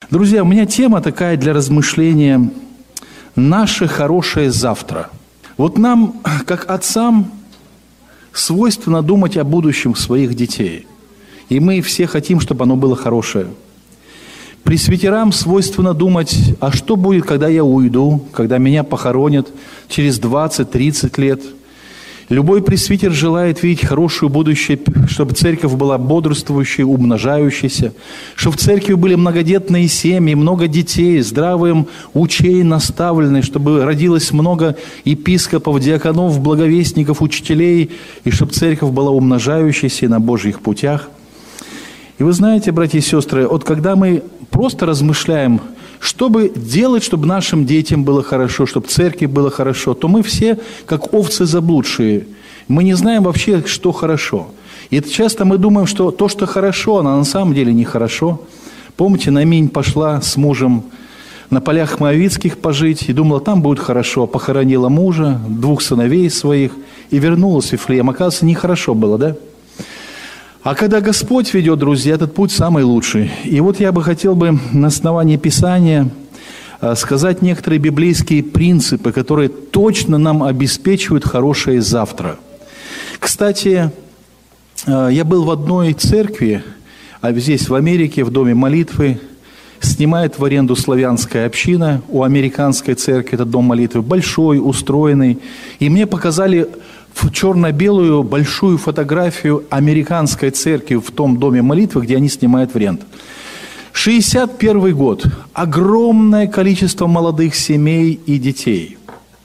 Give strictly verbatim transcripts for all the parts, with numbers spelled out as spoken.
Друзья, у меня тема такая для размышления «Наше хорошее завтра». Вот нам, как отцам, свойственно думать о будущем своих детей. И мы все хотим, чтобы оно было хорошее. Пресвитерам свойственно думать, а что будет, когда я уйду, когда меня похоронят через двадцать-тридцать лет. Любой пресвитер желает видеть хорошее будущее, чтобы церковь была бодрствующей, умножающейся, чтобы в церкви были многодетные семьи, много детей, здравым учей наставлены, чтобы родилось много епископов, диаконов, благовестников, учителей, и чтобы церковь была умножающейся на Божьих путях. И вы знаете, братья и сестры, вот когда мы просто размышляем, что бы делать, чтобы нашим детям было хорошо, чтобы церкви было хорошо, то мы все, как овцы заблудшие, мы не знаем вообще, что хорошо. И часто мы думаем, что то, что хорошо, оно на самом деле нехорошо. Помните, Нааминь пошла с мужем на полях Моавитских пожить и думала, там будет хорошо. Похоронила мужа, двух сыновей своих и вернулась в Вифлеем. Оказывается, нехорошо было, да? А когда Господь ведет, друзья, этот путь самый лучший. И вот я бы хотел бы на основании Писания сказать некоторые библейские принципы, которые точно нам обеспечивают хорошее завтра. Кстати, я был в одной церкви, а здесь в Америке, в доме молитвы, снимает в аренду славянская община у американской церкви, этот дом молитвы, большой, устроенный. И мне показали в черно-белую большую фотографию американской церкви в том доме молитвы, где они снимают в аренду. шестьдесят первый год. Огромное количество молодых семей и детей.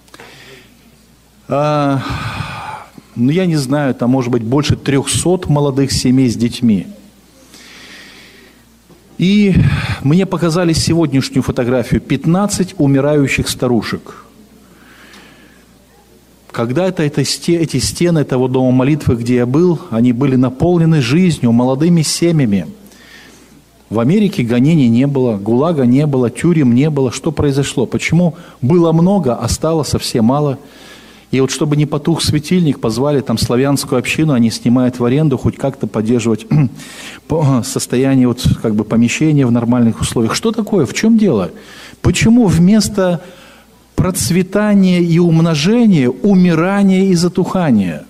А, ну, я не знаю, там может быть больше трехсот молодых семей с детьми. И мне показали сегодняшнюю фотографию. пятнадцать умирающих старушек. Когда-то это, эти стены того дома молитвы, где я был, они были наполнены жизнью, молодыми семьями. В Америке гонений не было, ГУЛАГа не было, тюрем не было. Что произошло? Почему было много, а стало совсем мало? И вот чтобы не потух светильник, позвали там славянскую общину, они снимают в аренду, хоть как-то поддерживать состояние вот, как бы, помещения в нормальных условиях. Что такое? В чем дело? Почему вместо процветания и умножения умирание и затухание?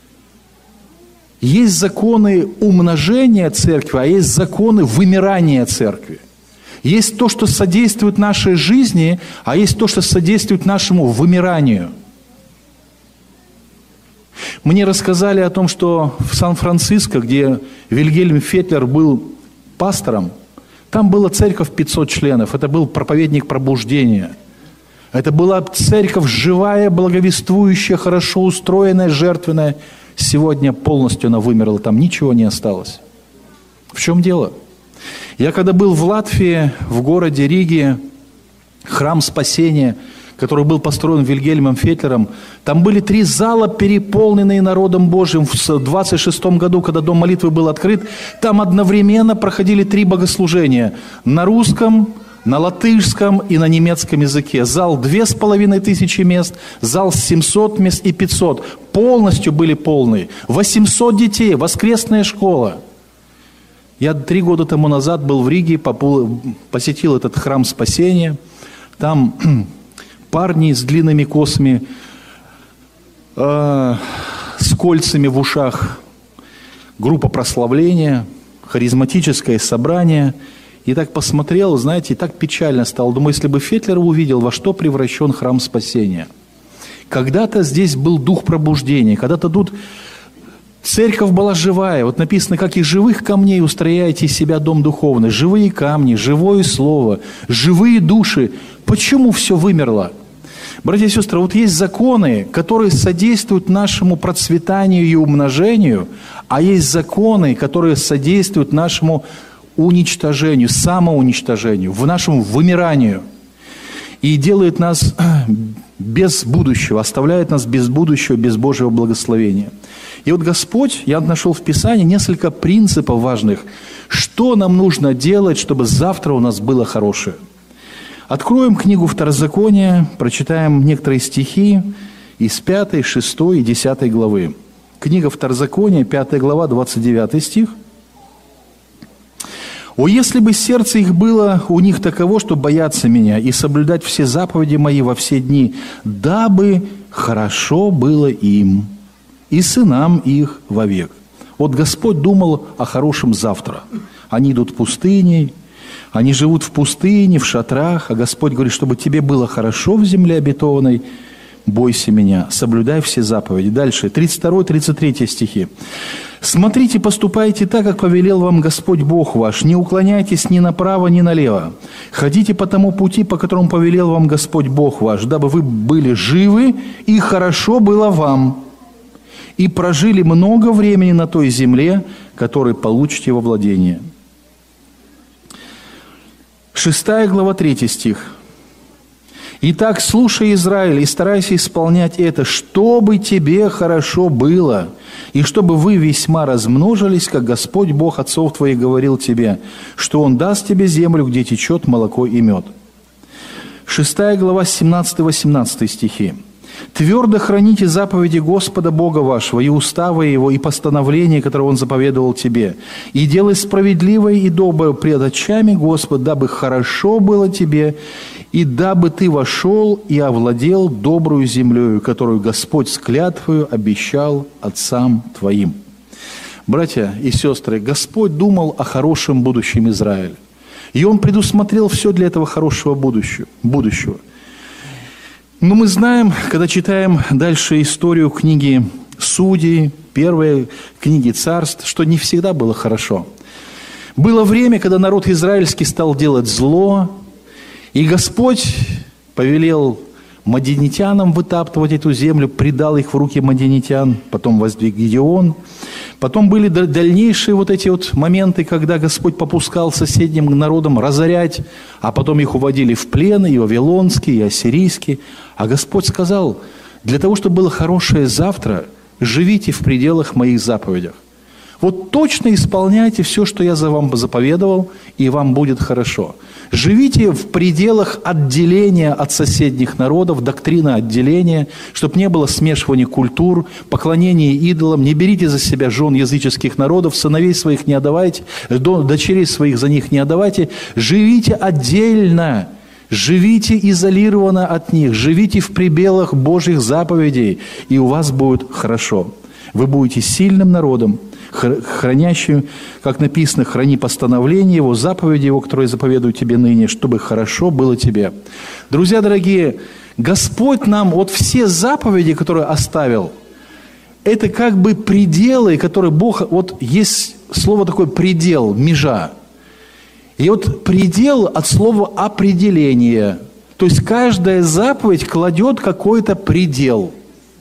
Есть законы умножения церкви, а есть законы вымирания церкви. Есть то, что содействует нашей жизни, а есть то, что содействует нашему вымиранию. Мне рассказали о том, что в Сан-Франциско, где Вильгельм Фетлер был пастором, там была церковь пятьсот членов, это был проповедник пробуждения. Это была церковь живая, благовествующая, хорошо устроенная, жертвенная. Сегодня полностью она вымерла, там ничего не осталось. В чем дело? Я когда был в Латвии, в городе Риге, храм спасения, который был построен Вильгельмом Фетлером, там были три зала, переполненные народом Божьим. В двадцать шестом году, когда дом молитвы был открыт, там одновременно проходили три богослужения на русском, на латышском и на немецком языке. Зал две с половиной тысячи мест, зал семьсот мест и пятьсот. Полностью были полные. восемьсот детей, воскресная школа. Я три года тому назад был в Риге, посетил этот храм спасения. Там парни с длинными косами, э, с кольцами в ушах, группа прославления, харизматическое собрание. И так посмотрел, знаете, и так печально стало. Думаю, если бы Фетлер увидел, во что превращен храм спасения. Когда-то здесь был дух пробуждения, когда-то тут церковь была живая. Вот написано, как из живых камней устрояете из себя дом духовный. Живые камни, живое слово, живые души. Почему все вымерло? Братья и сестры, вот есть законы, которые содействуют нашему процветанию и умножению, а есть законы, которые содействуют нашему уничтожению, самоуничтожению, в нашему вымиранию. И делает нас без будущего, оставляет нас без будущего, без Божьего благословения. И вот Господь, я нашел в Писании несколько принципов важных, что нам нужно делать, чтобы завтра у нас было хорошее. Откроем книгу Второзакония, прочитаем некоторые стихи из пятой, шестой и десятой главы. Книга Второзакония, пятая глава, двадцать девятый стих. «О, если бы сердце их было у них таково, что бояться меня и соблюдать все заповеди мои во все дни, дабы хорошо было им и сынам их вовек». Вот Господь думал о хорошем завтра. Они идут пустыней, они живут в пустыне, в шатрах, а Господь говорит, чтобы тебе было хорошо в земле обетованной, бойся меня, соблюдай все заповеди. Дальше, тридцать второй тридцать третий стихи. «Смотрите, поступайте так, как повелел вам Господь Бог ваш, не уклоняйтесь ни направо, ни налево. Ходите по тому пути, по которому повелел вам Господь Бог ваш, дабы вы были живы, и хорошо было вам, и прожили много времени на той земле, которую получите во владение». Шестая глава, третий стих. «Итак, слушай, Израиль, и старайся исполнять это, чтобы тебе хорошо было, и чтобы вы весьма размножились, как Господь Бог отцов твоих говорил тебе, что Он даст тебе землю, где течет молоко и мед». Шестая глава, семнадцатый-восемнадцатый стихи. «Твердо храните заповеди Господа Бога вашего, и уставы Его, и постановления, которые Он заповедовал тебе, и делай справедливое и доброе пред очами Господа, дабы хорошо было тебе, и дабы ты вошел и овладел добрую землею, которую Господь с клятвою обещал отцам твоим». Братья и сестры, Господь думал о хорошем будущем Израиля. И Он предусмотрел все для этого хорошего будущего. Но мы знаем, когда читаем дальше историю книги Судей, первой книги Царств, что не всегда было хорошо. Было время, когда народ израильский стал делать зло, и Господь повелел мадианитянам вытаптывать эту землю, предал их в руки мадианитян, потом воздвиг Гедеон. Потом были дальнейшие вот эти вот моменты, когда Господь попускал соседним народам разорять, а потом их уводили в плен, и вавилонский, и ассирийский. А Господь сказал, для того, чтобы было хорошее завтра, живите в пределах моих заповедях. Вот точно исполняйте все, что я за вам заповедовал, и вам будет хорошо. Живите в пределах отделения от соседних народов, доктрина отделения, чтобы не было смешивания культур, поклонения идолам. Не берите за себя жен языческих народов, сыновей своих не отдавайте, дочерей своих за них не отдавайте. Живите отдельно, живите изолированно от них, живите в пределах Божьих заповедей, и у вас будет хорошо. Вы будете сильным народом, хранящим, как написано, храни постановления Его, заповеди Его, которые заповедую тебе ныне, чтобы хорошо было тебе. Друзья дорогие, Господь нам вот все заповеди, которые оставил, это как бы пределы, которые Бог, вот есть слово такое предел, межа. И вот предел от слова определение. То есть каждая заповедь кладет какой-то предел,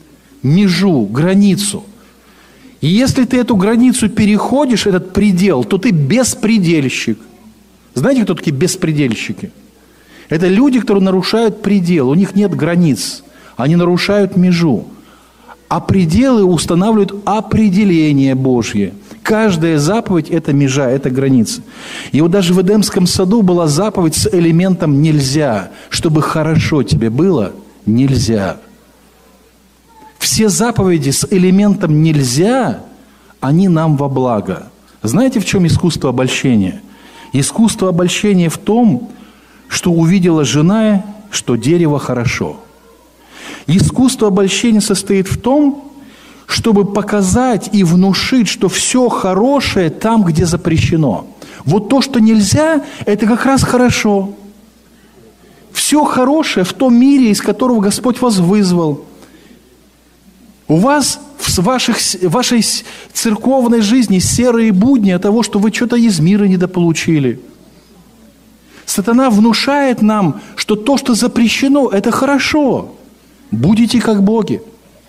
межу, границу. И если ты эту границу переходишь, этот предел, то ты беспредельщик. Знаете, кто такие беспредельщики? Это люди, которые нарушают предел, у них нет границ, они нарушают межу. А пределы устанавливают определение Божье. Каждая заповедь – это межа, это граница. И вот даже в Эдемском саду была заповедь с элементом «нельзя». Чтобы хорошо тебе было, нельзя. Все заповеди с элементом «нельзя», они нам во благо. Знаете, в чем искусство обольщения? Искусство обольщения в том, что увидела жена, что дерево хорошо. Искусство обольщения состоит в том, чтобы показать и внушить, что все хорошее там, где запрещено. Вот то, что нельзя, это как раз хорошо. Все хорошее в том мире, из которого Господь вас вызвал. У вас в ваших, вашей церковной жизни серые будни от того, что вы что-то из мира недополучили. Сатана внушает нам, что то, что запрещено, это хорошо. Будете как боги.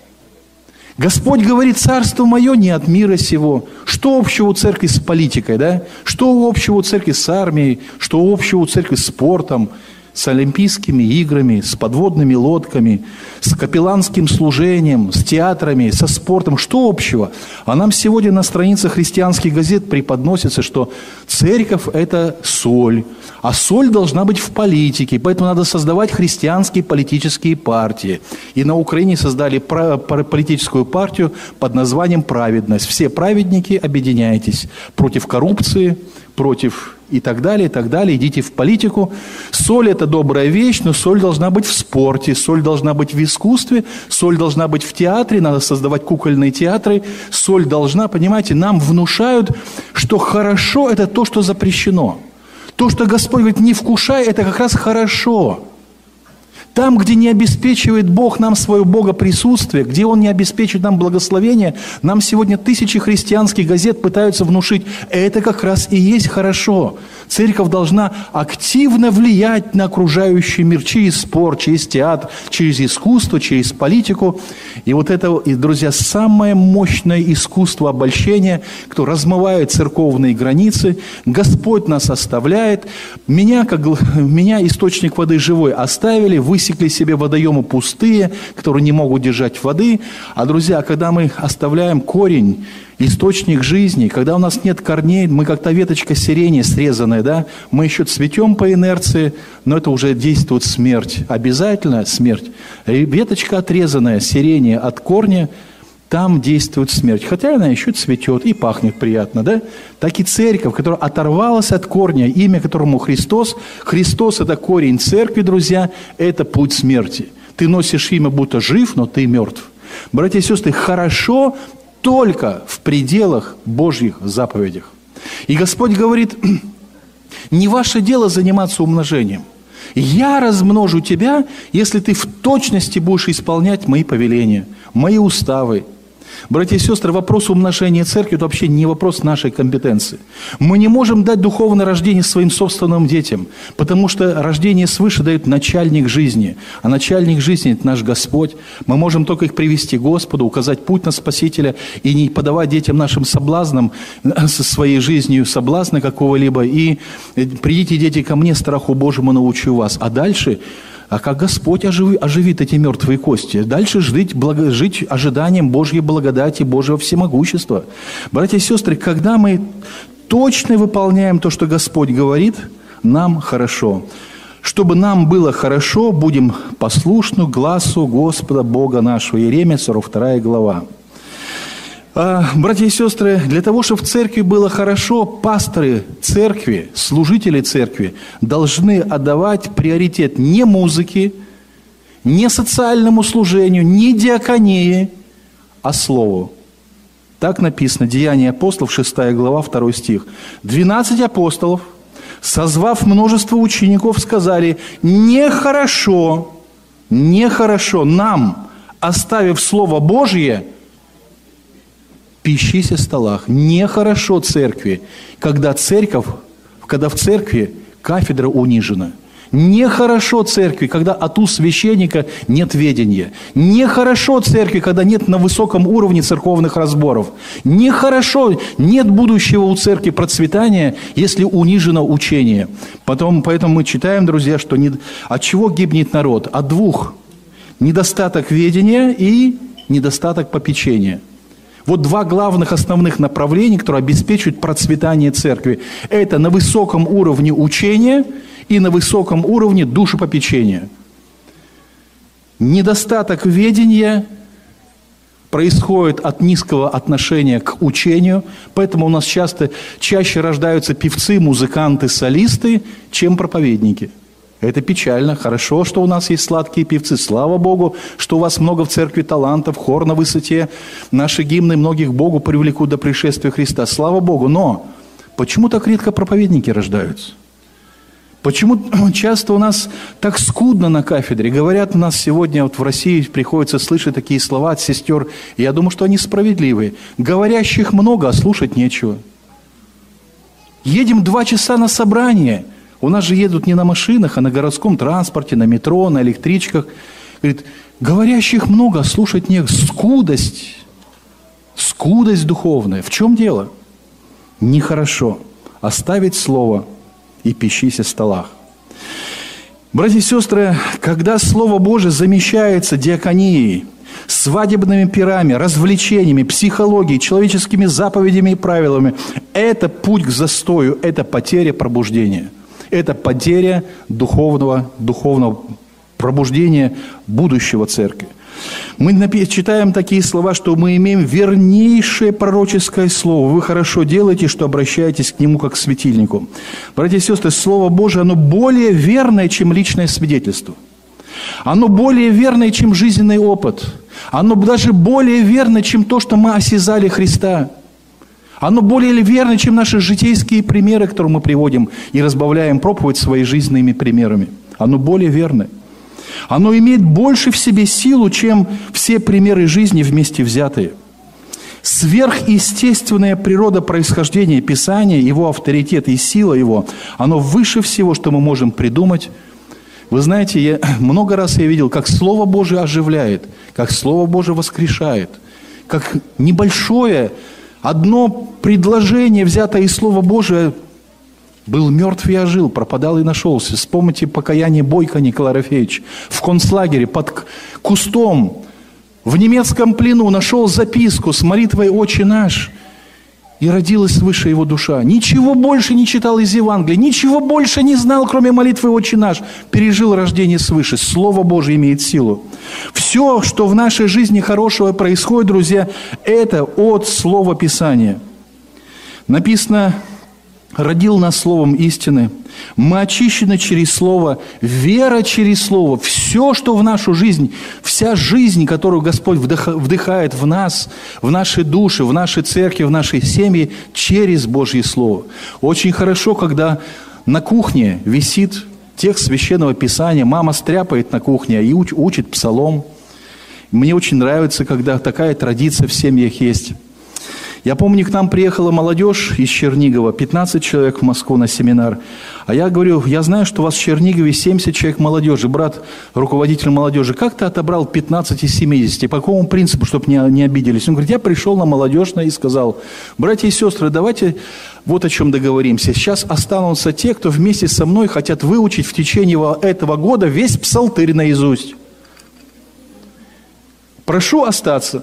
Господь говорит, царство мое не от мира сего. Что общего у церкви с политикой, да? Что общего у церкви с армией? Что общего у церкви с спортом? С олимпийскими играми, с подводными лодками, с капелланским служением, с театрами, со спортом. Что общего? А нам сегодня на страницах христианских газет преподносится, что церковь – это соль, а соль должна быть в политике, поэтому надо создавать христианские политические партии. И на Украине создали политическую партию под названием «Праведность». Все праведники, объединяйтесь против коррупции, против и так далее, и так далее. Идите в политику. Соль – это добрая вещь, но соль должна быть в спорте, соль должна быть в искусстве, соль должна быть в театре, надо создавать кукольные театры. Соль должна, понимаете, нам внушают, что хорошо – это то, что запрещено. То, что Господь говорит, не вкушай, это как раз хорошо. Там, где не обеспечивает Бог нам свое богоприсутствие, где Он не обеспечивает нам благословение, нам сегодня тысячи христианских газет пытаются внушить, это как раз и есть хорошо. Церковь должна активно влиять на окружающий мир через спорт, через театр, через искусство, через политику. И вот это, и, друзья, самое мощное искусство обольщения, кто размывает церковные границы. Господь нас оставляет. Меня, как, меня источник воды живой оставили, высекли себе водоемы пустые, которые не могут держать воды. А, друзья, когда мы оставляем корень, источник жизни, когда у нас нет корней, мы как та веточка сирени срезанная, да, мы еще цветем по инерции, но это уже действует смерть, обязательно смерть. Веточка отрезанная, сирени от корня, там действует смерть. Хотя она еще цветет и пахнет приятно, да? Так и церковь, которая оторвалась от корня, имя которому Христос. Христос – это корень церкви, друзья, это путь смерти. Ты носишь имя, будто жив, но ты мертв. Братья и сестры, хорошо только в пределах Божьих заповедях. И Господь говорит, не ваше дело заниматься умножением. Я размножу тебя, если ты в точности будешь исполнять мои повеления, мои уставы. Братья и сестры, вопрос умножения церкви – это вообще не вопрос нашей компетенции. Мы не можем дать духовное рождение своим собственным детям, потому что рождение свыше дает начальник жизни, а начальник жизни – это наш Господь. Мы можем только их привести к Господу, указать путь на Спасителя и не подавать детям нашим соблазнам, со своей жизнью соблазна какого-либо. И придите, дети, ко мне, страху Божьему научу вас. А дальше… А как Господь оживи, оживит эти мертвые кости? Дальше жить, благо, жить ожиданием Божьей благодати, Божьего всемогущества. Братья и сестры, когда мы точно выполняем то, что Господь говорит, нам хорошо. Чтобы нам было хорошо, будем послушны гласу Господа Бога нашего. Иеремия, сорок вторая глава. Братья и сестры, для того, чтобы в церкви было хорошо, пасторы церкви, служители церкви должны отдавать приоритет не музыке, не социальному служению, не диаконии, а слову. Так написано, Деяния апостолов, шестая глава, второй стих. Двенадцать апостолов, созвав множество учеников, сказали, нехорошо, нехорошо нам, оставив Слово Божье, пищись о столах. Нехорошо церкви, когда церковь, когда в церкви кафедра унижена. Нехорошо церкви, когда от уст священника нет ведения. Нехорошо церкви, когда нет на высоком уровне церковных разборов. Нехорошо, нет будущего у церкви процветания, если унижено учение. Потом, поэтому мы читаем, друзья, что не, от чего гибнет народ? От двух. Недостаток ведения и недостаток попечения. Вот два главных основных направления, которые обеспечивают процветание церкви. Это на высоком уровне учения и на высоком уровне душепопечения. Недостаток ведения происходит от низкого отношения к учению, поэтому у нас часто, чаще рождаются певцы, музыканты, солисты, чем проповедники. Это печально. Хорошо, что у нас есть сладкие певцы. Слава Богу, что у вас много в церкви талантов, хор на высоте. Наши гимны многих Богу привлекут до пришествия Христа. Слава Богу. Но почему так редко проповедники рождаются? Почему часто у нас так скудно на кафедре? Говорят, у нас сегодня вот в России приходится слышать такие слова от сестер. И я думаю, что они справедливые. Говорящих много, а слушать нечего. Едем два часа на собрание. У нас же едут не на машинах, а на городском транспорте, на метро, на электричках. Говорит, говорящих много, а слушать нет. Скудость. Скудость духовная. В чем дело? Нехорошо. Оставить слово и пищись о столах. Братья и сестры, когда Слово Божие замещается диаконией, свадебными пирами, развлечениями, психологией, человеческими заповедями и правилами, это путь к застою, это потеря пробуждения. Это потеря духовного, духовного пробуждения будущего церкви. Мы читаем такие слова, что мы имеем вернейшее пророческое слово. Вы хорошо делаете, что обращаетесь к нему как к светильнику. Братья и сестры, Слово Божие, оно более верное, чем личное свидетельство. Оно более верное, чем жизненный опыт. Оно даже более верное, чем то, что мы осязали Христа. Оно более верно, чем наши житейские примеры, которые мы приводим и разбавляем проповедь своими жизненными примерами. Оно более верно. Оно имеет больше в себе силу, чем все примеры жизни вместе взятые. Сверхъестественная природа происхождения Писания, его авторитет и сила его, оно выше всего, что мы можем придумать. Вы знаете, я, много раз я видел, как Слово Божие оживляет, как Слово Божие воскрешает, как небольшое одно предложение, взятое из Слова Божия, был мертв и ожил, пропадал и нашелся. Вспомните покаяние Бойко Николай Рафеевич в концлагере под кустом в немецком плену нашел записку с молитвой «Отче наш», и родилась свыше его душа. Ничего больше не читал из Евангелия, ничего больше не знал, кроме молитвы «Отче наш». Пережил рождение свыше. Слово Божие имеет силу. Все, что в нашей жизни хорошего происходит, друзья, это от Слова Писания. Написано: «Родил нас Словом истины, мы очищены через Слово, вера через Слово». Все, что в нашу жизнь, вся жизнь, которую Господь вдыхает в нас, в наши души, в наши церкви, в нашей семьи, через Божье Слово. Очень хорошо, когда на кухне висит текст Священного Писания, мама стряпает на кухне и учит псалом. Мне очень нравится, когда такая традиция в семьях есть. Я помню, к нам приехала молодежь из Чернигова, пятнадцать человек в Москву на семинар. А я говорю: я знаю, что у вас в Чернигове семьдесят человек молодежи. Брат, руководитель молодежи, как ты отобрал пятнадцать из семидесяти? По какому принципу, чтобы не, не обиделись? Он говорит: я пришел на молодежное и сказал: братья и сестры, давайте вот о чем договоримся. Сейчас останутся те, кто вместе со мной хотят выучить в течение этого года весь псалтырь наизусть. Прошу остаться.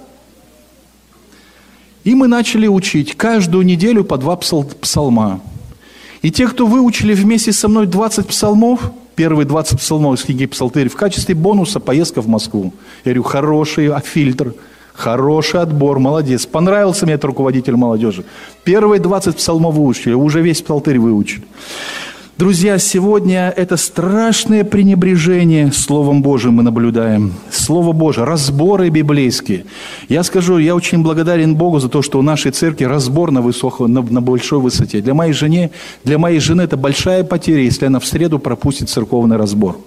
И мы начали учить каждую неделю по два псалма. И те, кто выучили вместе со мной двадцать псалмов, первые двадцать псалмов из книги «Псалтырь», в качестве бонуса поездка в Москву. Я говорю: хороший фильтр, хороший отбор, молодец. Понравился мне этот руководитель молодежи. Первые двадцать псалмов выучили, уже весь Псалтырь выучили. Друзья, сегодня это страшное пренебрежение Словом Божьим мы наблюдаем. Слово Божие, разборы библейские. Я скажу, я очень благодарен Богу за то, что у нашей церкви разбор на, высоко, на, на большой высоте. Для моей жены, для моей жены это большая потеря, если она в среду пропустит церковный разбор.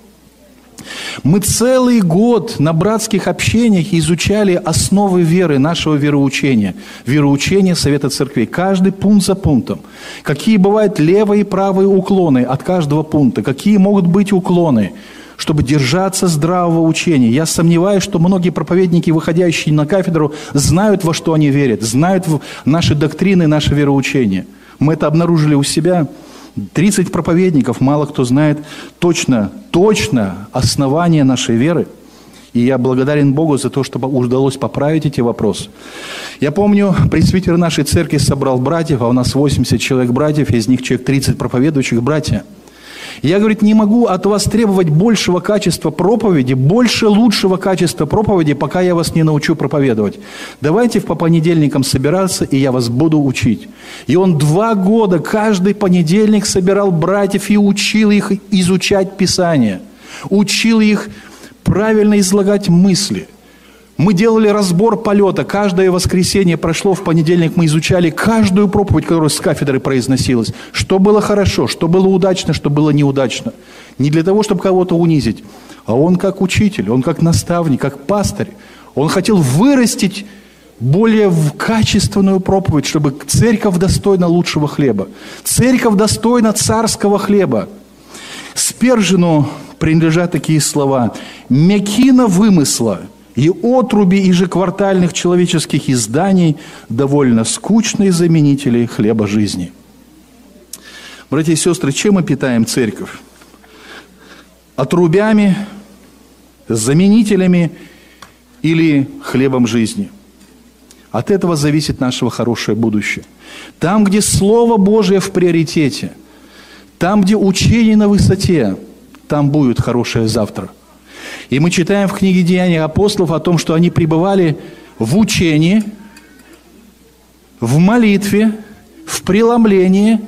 Мы целый год на братских общениях изучали основы веры, нашего вероучения. Вероучение Совета Церквей. Каждый пункт за пунктом. Какие бывают левые и правые уклоны от каждого пункта. Какие могут быть уклоны, чтобы держаться здравого учения. Я сомневаюсь, что многие проповедники, выходящие на кафедру, знают, во что они верят. Знают наши доктрины, наше вероучение. Мы это обнаружили у себя. тридцать проповедников, мало кто знает точно, точно основание нашей веры. И я благодарен Богу за то, что удалось поправить эти вопросы. Я помню, пресвитер нашей церкви собрал братьев, а у нас восемьдесят человек братьев, из них человек тридцать проповедующих братья. Я, говорит, не могу от вас требовать большего качества проповеди, больше лучшего качества проповеди, пока я вас не научу проповедовать. Давайте по понедельникам собираться, и я вас буду учить. И он два года каждый понедельник собирал братьев и учил их изучать Писание. Учил их правильно излагать мысли. Мы делали разбор полета. Каждое воскресенье прошло, в понедельник мы изучали каждую проповедь, которая с кафедры произносилась. Что было хорошо, что было удачно, что было неудачно. Не для того, чтобы кого-то унизить, а он как учитель, он как наставник, как пастырь. Он хотел вырастить более качественную проповедь, чтобы церковь достойна лучшего хлеба. Церковь достойна царского хлеба. Спержину принадлежат такие слова: «Мякина вымысла и отруби ежеквартальных человеческих изданий довольно скучные заменители хлеба жизни». Братья и сестры, чем мы питаем церковь? Отрубями, заменителями или хлебом жизни? От этого зависит наше хорошее будущее. Там, где Слово Божие в приоритете, там, где учение на высоте, там будет хорошее завтра. И мы читаем в книге «Деяния апостолов» о том, что они пребывали в учении, в молитве, в преломлении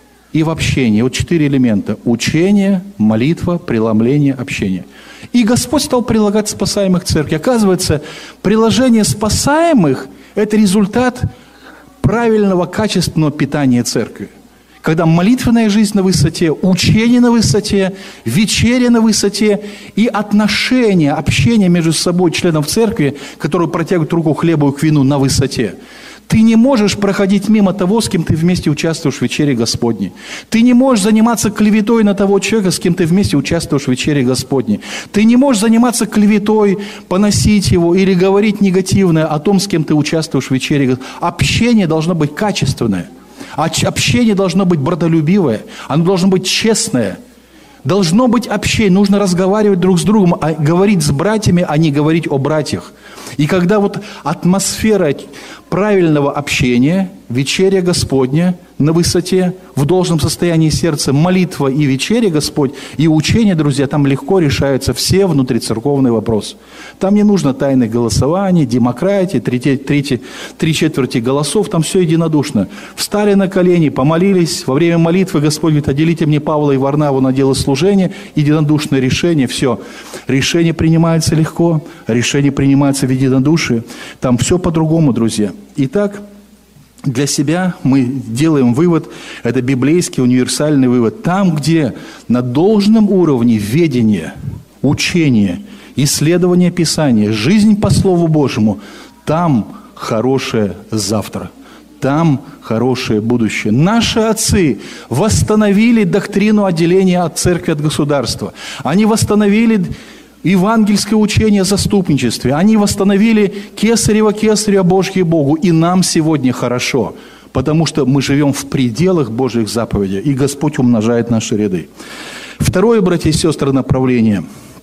и в общении. Вот четыре элемента. Учение, молитва, преломление, общение. И Господь стал прилагать спасаемых к церкви. Оказывается, приложение спасаемых – это результат правильного, качественного питания церкви. Когда молитвенная жизнь на высоте, учение на высоте, вечеря на высоте и отношения, общение между собой членов церкви, которые протягивают руку к хлебу и к вину, на высоте. Ты не можешь проходить мимо того, с кем ты вместе участвуешь в вечере Господней. Ты не можешь заниматься клеветой на того человека, с кем ты вместе участвуешь в вечере Господней. Ты не можешь заниматься клеветой, поносить его или говорить негативное о том, с кем ты участвуешь в вечере Господней. Общение должно быть качественное. Общение должно быть братолюбивое. Оно должно быть честное. Должно быть общение. Нужно разговаривать друг с другом, а говорить с братьями, а не говорить о братьях. И когда вот атмосфера правильного общения, вечеря Господня на высоте, в должном состоянии сердца, молитва и вечеря Господь, и учение, друзья, там легко решаются все внутрицерковные вопросы. Там не нужно тайных голосований, демократии, три, три, три четверти голосов, там все единодушно. Встали на колени, помолились, во время молитвы Господь говорит: отделите мне Павла и Варнаву на дело служения, единодушное решение, все. Решение принимается легко, решение принимается в единодушии, там все по-другому, друзья. Итак, для себя мы делаем вывод, это библейский универсальный вывод. Там, где на должном уровне ведения, учения, исследования Писания, жизнь по Слову Божьему, там хорошее завтра, там хорошее будущее. Наши отцы восстановили доктрину отделения от церкви, от государства. Они восстановили евангельское учение о заступничестве. Они восстановили кесарево кесарю, а Божье Богу. И нам сегодня хорошо, потому что мы живем в пределах Божьих заповедей, и Господь умножает наши ряды. Второе, братья и сестры, направление.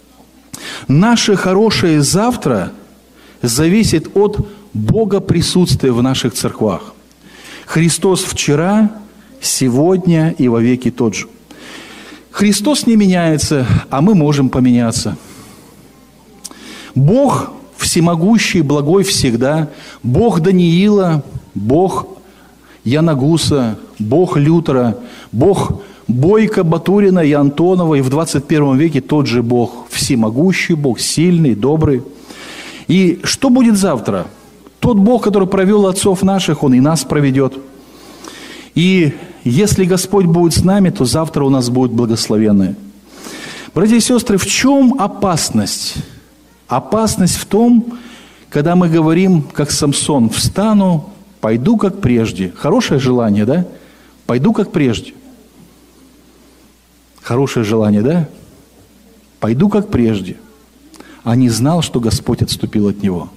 Наше хорошее завтра зависит от Бога присутствия в наших церквах. Христос вчера, сегодня и вовеки тот же. Христос не меняется, а мы можем поменяться. Бог всемогущий, благой всегда, Бог Даниила, Бог Янагуса, Бог Лютера, Бог Бойко, Батурина и Антонова, и в двадцать первом веке тот же Бог, всемогущий Бог, сильный, добрый. И что будет завтра? Тот Бог, который провел отцов наших, Он и нас проведет. И если Господь будет с нами, то завтра у нас будет благословенное. Братья и сестры, в чем опасность? Опасность в том, когда мы говорим, как Самсон: встану, пойду как прежде. Хорошее желание, да? Пойду как прежде. Хорошее желание, да? Пойду как прежде. А не знал, что Господь отступил от него.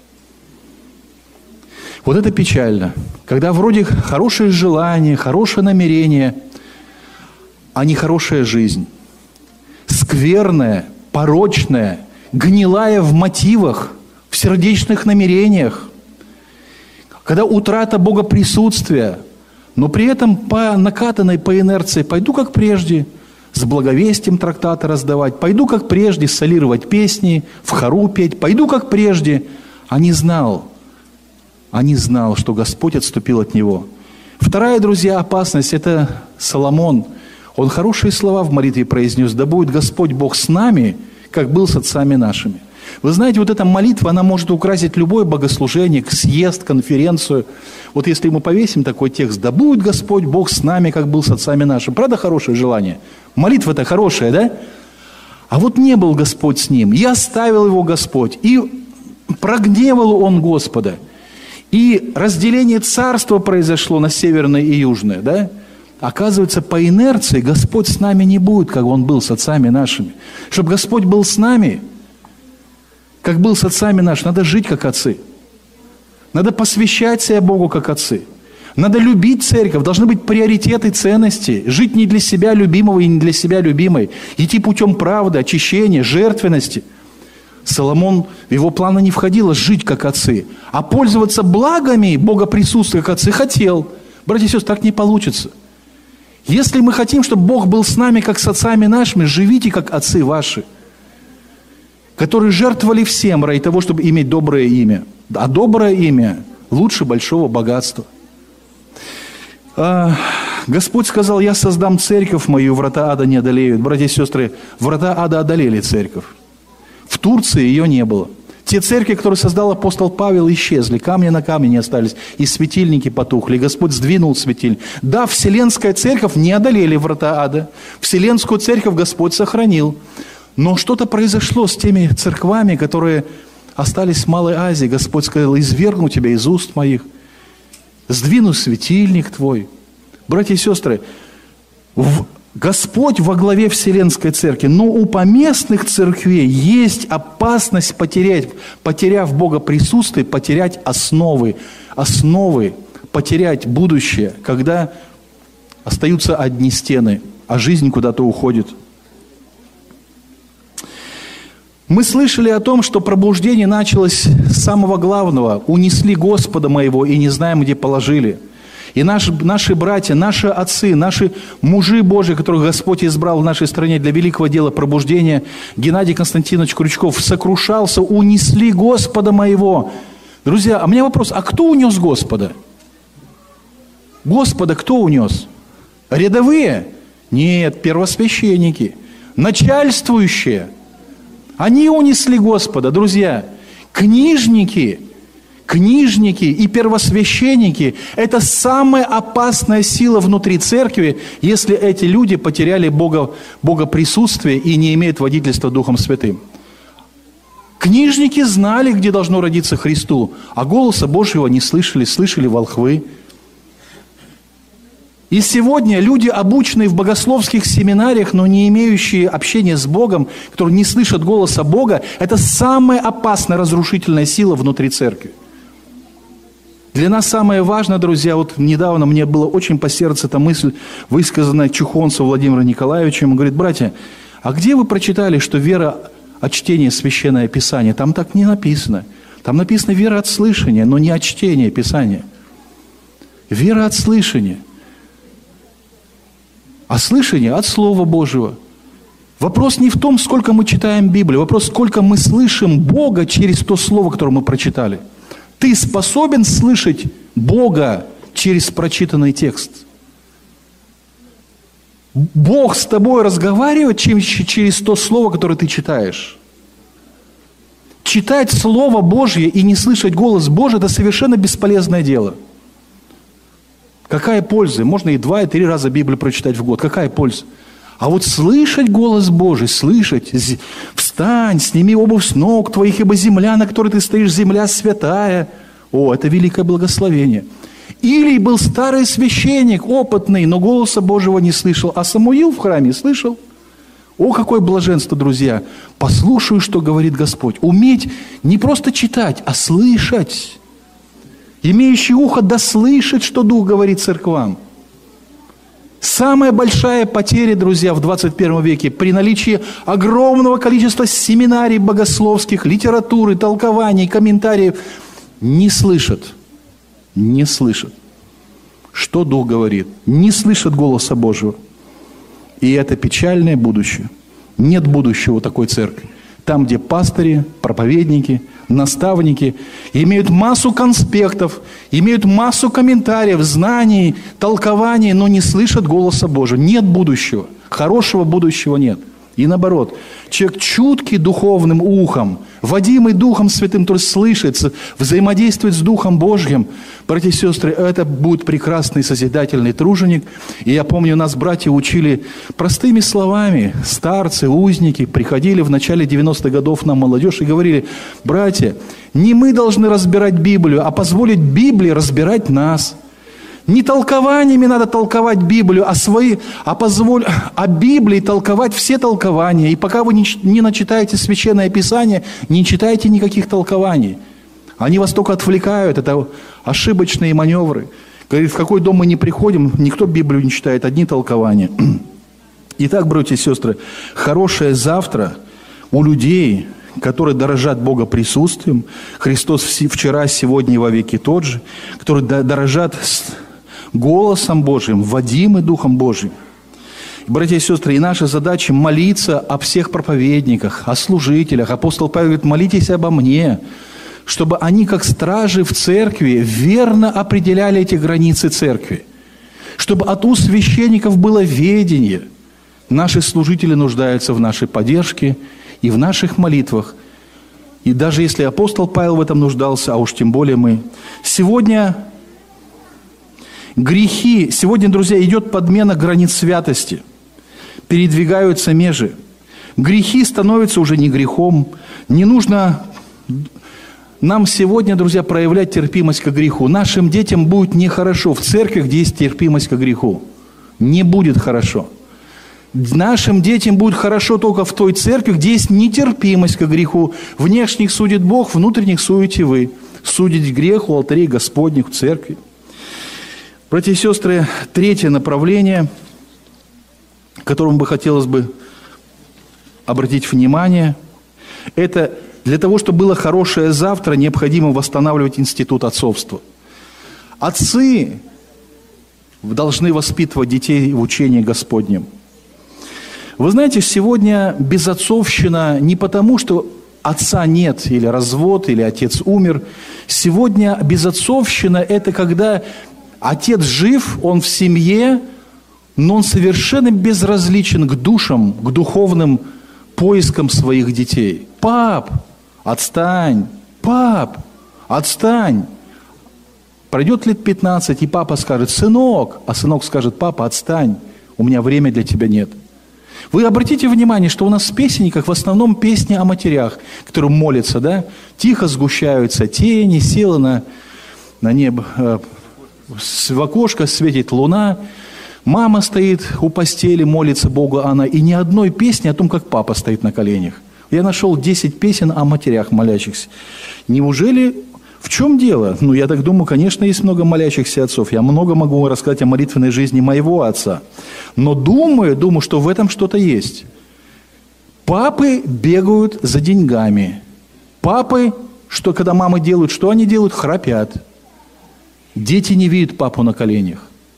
Вот это печально. Когда вроде хорошее желание, хорошее намерение, а не хорошая жизнь. Скверная, порочная, гнилая в мотивах, в сердечных намерениях. Когда утрата богоприсутствия, но при этом по накатанной, по инерции: пойду как прежде, с благовестием трактаты раздавать, пойду как прежде, солировать песни, в хору петь, пойду как прежде, а не знал, а не знал, что Господь отступил от него. Вторая, друзья, опасность – это Соломон. Он хорошие слова в молитве произнес: да будет Господь Бог с нами, как был с отцами нашими. Вы знаете, вот эта молитва, она может украсить любое богослужение, съезд, конференцию. Вот если мы повесим такой текст: да будет Господь Бог с нами, как был с отцами нашими. Правда, хорошее желание? Молитва-то хорошая, да? А вот не был Господь с ним, и оставил его Господь, и прогневал он Господа. И разделение царства произошло на северное и южное, да? Оказывается, по инерции Господь с нами не будет, как Он был с отцами нашими. Чтобы Господь был с нами, как был с отцами нашими, надо жить как отцы. Надо посвящать себя Богу как отцы. Надо любить церковь, должны быть приоритеты, ценности. Жить не для себя любимого и не для себя любимой. Идти путем правды, очищения, жертвенности. Соломон, в его планы не входило жить как отцы, а пользоваться благами Бога присутствия как отцы хотел. Братья и сестры, так не получится. Если мы хотим, чтобы Бог был с нами, как с отцами нашими, живите, как отцы ваши. которые жертвовали всем ради того, чтобы иметь доброе имя. А доброе имя лучше большого богатства. А, Господь сказал: я создам церковь мою, врата ада не одолеют. Братья и сестры, врата ада одолели церковь. В Турции ее не было. Те церкви, которые создал апостол Павел, исчезли. Камни на камне не остались. И светильники потухли. Господь сдвинул светильник. Да, Вселенская церковь не одолели врата ада. Вселенскую церковь Господь сохранил. Но что-то произошло с теми церквами, которые остались в Малой Азии. Господь сказал: извергну тебя из уст моих. Сдвину светильник твой. Братья и сестры, в... Господь во главе Вселенской Церкви, но у поместных церквей есть опасность потерять, потеряв Бога присутствие, потерять основы, основы, потерять будущее, когда остаются одни стены, а жизнь куда-то уходит. Мы слышали о том, что пробуждение началось с самого главного. Унесли Господа моего и не знаем, где положили. И наши, наши братья, наши отцы, наши мужи Божьи, которых Господь избрал в нашей стране для великого дела пробуждения, Геннадий Константинович Крючков сокрушался: унесли Господа моего. Друзья, а у меня вопрос: а кто унес Господа? Господа кто унес? Рядовые? Нет, первосвященники, начальствующие. Они унесли Господа, друзья. Книжники, книжники и первосвященники – это самая опасная сила внутри церкви, если эти люди потеряли Бога, Бога присутствие и не имеют водительства Духом Святым. Книжники знали, где должно родиться Христу, а голоса Божьего не слышали, слышали волхвы. И сегодня люди, обученные в богословских семинариях, но не имеющие общения с Богом, которые не слышат голоса Бога, это самая опасная разрушительная сила внутри церкви. Для нас самое важное, друзья, вот недавно мне было очень по сердцу эта мысль, высказанная Чухонцу Владимиром Николаевичем. Он говорит: братья, а где вы прочитали, что вера от чтения Священное Писание? Там так не написано. Там написано вера от слышания, но не от чтения Писания. Вера от слышания. А слышание от Слова Божьего. Вопрос не в том, сколько мы читаем Библию, вопрос, сколько мы слышим Бога через то Слово, которое мы прочитали. Ты способен слышать Бога через прочитанный текст? Бог с тобой разговаривает через то Слово, которое ты читаешь. Читать Слово Божье и не слышать голос Божий – это совершенно бесполезное дело. Какая польза? Можно и два, и три раза Библию прочитать в год. Какая польза? А вот слышать голос Божий, слышать: встань, сними обувь с ног твоих, ибо земля, на которой ты стоишь, земля святая. О, это великое благословение. Или был старый священник, опытный, но голоса Божьего не слышал, а Самуил в храме слышал. О, какое блаженство, друзья! Послушаю, что говорит Господь. Уметь не просто читать, а слышать. Имеющий ухо да слышит, что Дух говорит церквам. Самая большая потеря, друзья, в двадцать первом веке при наличии огромного количества семинарий богословских, литературы, толкований, комментариев не слышат, не слышат, что Дух говорит, не слышат голоса Божьего. И это печальное будущее. Нет будущего такой церкви. Там, где пастыри, проповедники, наставники имеют массу конспектов, имеют массу комментариев, знаний, толкований, но не слышат голоса Божьего. Нет будущего. Хорошего будущего нет. И наоборот, человек чуткий духовным ухом, водимый Духом Святым, который слышит, взаимодействует с Духом Божьим. Братья и сестры, это будет прекрасный созидательный труженик. И я помню, нас братья учили простыми словами. Старцы, узники приходили в начале девяностых годов на молодежь и говорили: братья, не мы должны разбирать Библию, а позволить Библии разбирать нас. Не толкованиями надо толковать Библию, а, свои, а, позволь, а Библии толковать все толкования. И пока вы не, не начитаете Священное Писание, не читайте никаких толкований. Они вас только отвлекают, это ошибочные маневры. Говорит, в какой дом мы не приходим, никто Библию не читает, одни толкования. Итак, братья и сестры, хорошее завтра у людей, которые дорожат Бога присутствием. Христос вчера, сегодня и во веки тот же, которые дорожат голосом Божьим, водимы Духом Божьим. Братья и сестры, и наша задача молиться о всех проповедниках, о служителях. Апостол Павел говорит, молитесь обо мне, чтобы они, как стражи в церкви, верно определяли эти границы церкви. Чтобы от уст священников было ведение. Наши служители нуждаются в нашей поддержке и в наших молитвах. И даже если апостол Павел в этом нуждался, а уж тем более мы. Сегодня грехи, сегодня, друзья, идет подмена границ святости. Передвигаются межи. Грехи становятся уже не грехом. Не нужно нам сегодня, друзья, проявлять терпимость к греху. Нашим детям будет нехорошо в церкви, где есть терпимость к греху. Не будет хорошо. Нашим детям будет хорошо только в той церкви, где есть нетерпимость к греху. Внешних судит Бог, внутренних судите вы. Судить грех у алтарей Господних в церкви. Братья и сестры, третье направление, к которому бы хотелось бы обратить внимание, это для того, чтобы было хорошее завтра, необходимо восстанавливать институт отцовства. Отцы должны воспитывать детей в учении Господнем. Вы знаете, сегодня безотцовщина не потому, что отца нет, или развод, или отец умер. Сегодня безотцовщина – это когда отец жив, он в семье, но он совершенно безразличен к душам, к духовным поискам своих детей. Пап, отстань! Пап, отстань! Пройдет лет пятнадцать, и папа скажет, сынок, а сынок скажет, папа, отстань, у меня времени для тебя нет. Вы обратите внимание, что у нас в песенниках в основном песни о матерях, которые молятся, да? Тихо сгущаются тени, села на, на небо, э, в окошко светит луна, мама стоит у постели, молится Богу она, и ни одной песни о том, как папа стоит на коленях. Я нашел десять песен о матерях молящихся. Неужели... В чем дело? Ну, я так думаю, конечно, есть много молящихся отцов. Я много могу рассказать о молитвенной жизни моего отца. Но думаю, думаю, что в этом что-то есть. Папы бегают за деньгами. Папы, что когда мамы делают, что они делают? Храпят. Дети не видят папу на коленях.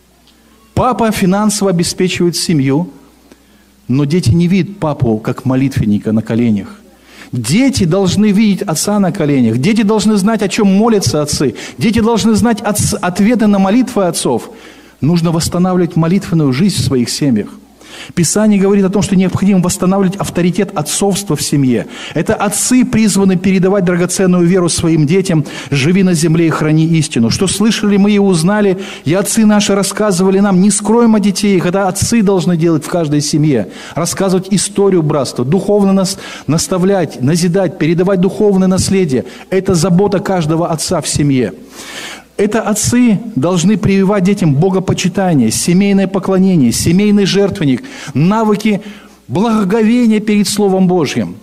Папа финансово обеспечивает семью, но дети не видят папу как молитвенника на коленях. Дети должны видеть отца на коленях. Дети должны знать, о чем молятся отцы. Дети должны знать отц, ответы на молитвы отцов. Нужно восстанавливать молитвенную жизнь в своих семьях. Писание говорит о том, что необходимо восстанавливать авторитет отцовства в семье. Это отцы призваны передавать драгоценную веру своим детям. Живи на земле и храни истину. Что слышали мы и узнали, и отцы наши рассказывали нам. Не скроем о детей, это отцы должны делать в каждой семье. Рассказывать историю братства, духовно нас наставлять, назидать, передавать духовное наследие. Это забота каждого отца в семье. Это отцы должны прививать детям богопочитание, семейное поклонение, семейный жертвенник, навыки благоговения перед Словом Божьим.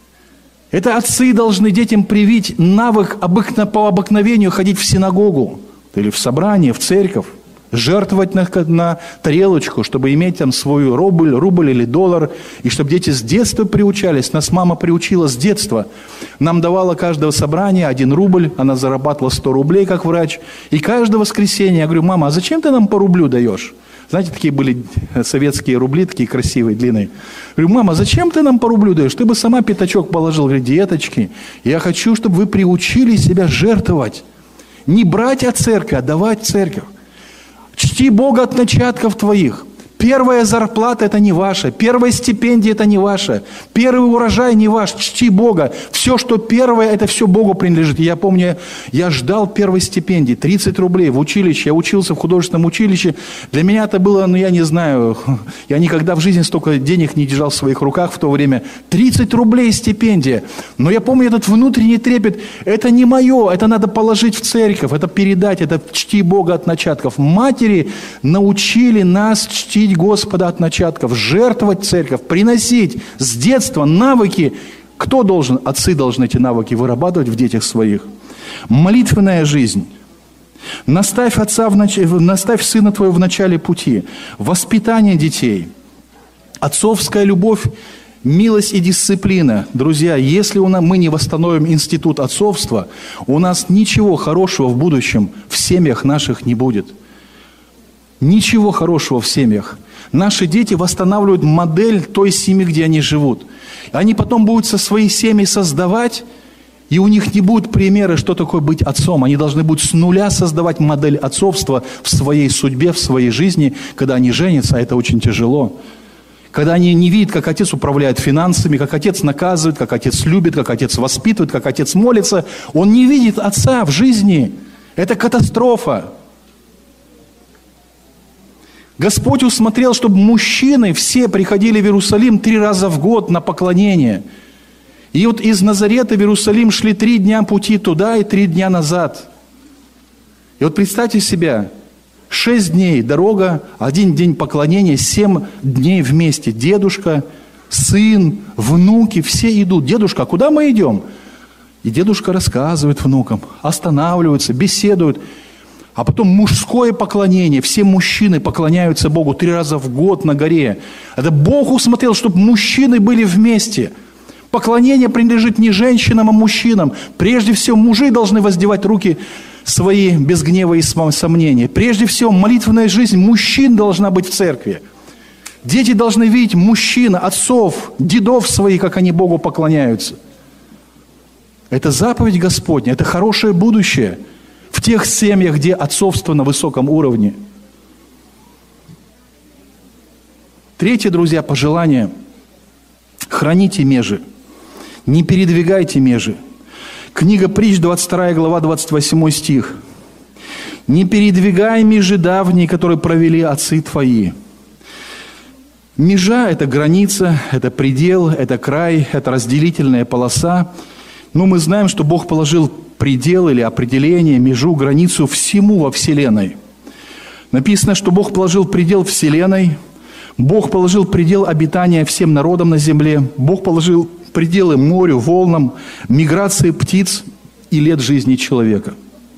Это отцы должны детям привить навык обыкно, по обыкновению ходить в синагогу или в собрание, в церковь, жертвовать на, на тарелочку, чтобы иметь там свой рубль, рубль или доллар, и чтобы дети с детства приучались. Нас мама приучила с детства. Нам давала каждого собрания один рубль, она зарабатывала сто рублей как врач. И каждое воскресенье я говорю, мама, а зачем ты нам по рублю даешь? Знаете, такие были советские рубли, такие красивые, длинные. Я говорю, мама, зачем ты нам по рублю даешь? Ты бы сама пятачок положил. Говорит, деточки, я хочу, чтобы вы приучили себя жертвовать. Не брать от церкви, а давать церковь. Чти Бога от начатков твоих. Первая зарплата – это не ваша. Первая стипендия – это не ваша. Первый урожай не ваш. Чти Бога. Все, что первое, это все Богу принадлежит. Я помню, я ждал первой стипендии. тридцать рублей в училище. Я учился в художественном училище. Для меня это было, ну я не знаю, я никогда в жизни столько денег не держал в своих руках в то время. тридцать рублей стипендия. Но я помню этот внутренний трепет. Это не мое, это надо положить в церковь, это передать, это чти Бога от начатков. Матери научили нас чтить Господа от начатков, жертвовать церковь, приносить с детства навыки. Кто должен? Отцы должны эти навыки вырабатывать в детях своих. Молитвенная жизнь. Наставь отца в нач... наставь сына твоего в начале пути. Воспитание детей. Отцовская любовь, милость и дисциплина. Друзья, если у нас, мы не восстановим институт отцовства, у нас ничего хорошего в будущем в семьях наших не будет. Ничего хорошего в семьях. Наши дети восстанавливают модель той семьи, где они живут. Они потом будут со своей семьей создавать, и у них не будет примера, что такое быть отцом. Они должны будут с нуля создавать модель отцовства в своей судьбе, в своей жизни, когда они женятся, а это очень тяжело. Когда они не видят, как отец управляет финансами, как отец наказывает, как отец любит, как отец воспитывает, как отец молится. Он не видит отца в жизни. Это катастрофа. Господь усмотрел, чтобы мужчины все приходили в Иерусалим три раза в год на поклонение. И вот из Назарета в Иерусалим шли три дня пути туда и три дня назад. И вот представьте себя, шесть дней дорога, один день поклонения, семь дней вместе. Дедушка, сын, внуки, все идут. Дедушка, а куда мы идем? И дедушка рассказывает внукам, останавливаются, беседуют. А потом мужское поклонение. Все мужчины поклоняются Богу три раза в год на горе. Это Бог усмотрел, чтобы мужчины были вместе. Поклонение принадлежит не женщинам, а мужчинам. Прежде всего, мужи должны воздевать руки свои без гнева и сомнений. Прежде всего, молитвенная жизнь мужчин должна быть в церкви. Дети должны видеть мужчин, отцов, дедов своих, как они Богу поклоняются. Это заповедь Господня, это хорошее будущее в тех семьях, где отцовство на высоком уровне. Третье, друзья, пожелание. Храните межи. Не передвигайте межи. Книга Притч, двадцать вторая глава, двадцать восьмой стих. «Не передвигай межи давние, которые провели отцы твои». Межа – это граница, это предел, это край, это разделительная полоса. Но мы знаем, что Бог положил предел или определение, межу, границу всему во Вселенной. Написано, что Бог положил предел Вселенной, Бог положил предел обитания всем народам на земле, Бог положил пределы морю, волнам, миграции птиц и лет жизни человека.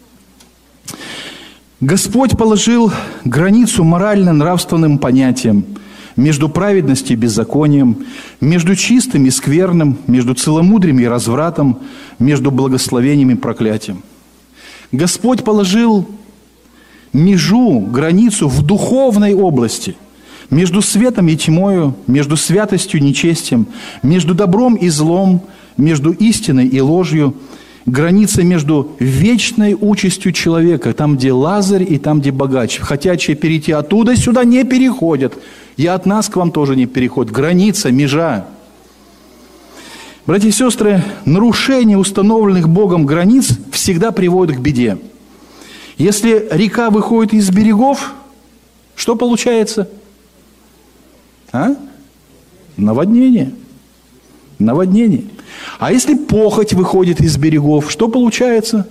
Господь положил границу морально-нравственным понятиям между праведностью и беззаконием, между чистым и скверным, между целомудрием и развратом, между благословением и проклятием. Господь положил межу, границу в духовной области, между светом и тьмою, между святостью и нечестием, между добром и злом, между истиной и ложью, граница между вечной участью человека, там, где Лазарь и там, где богач. Хотячие перейти оттуда сюда не переходят. И от нас к вам тоже не переходит. Граница, межа. Братья и сестры, нарушение установленных Богом границ всегда приводит к беде. Если река выходит из берегов, что получается? А? Наводнение. Наводнение. А если похоть выходит из берегов, что получается?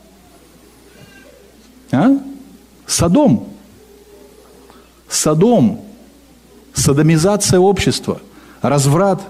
А? Содом. Содом. Содомизация общества. Разврат.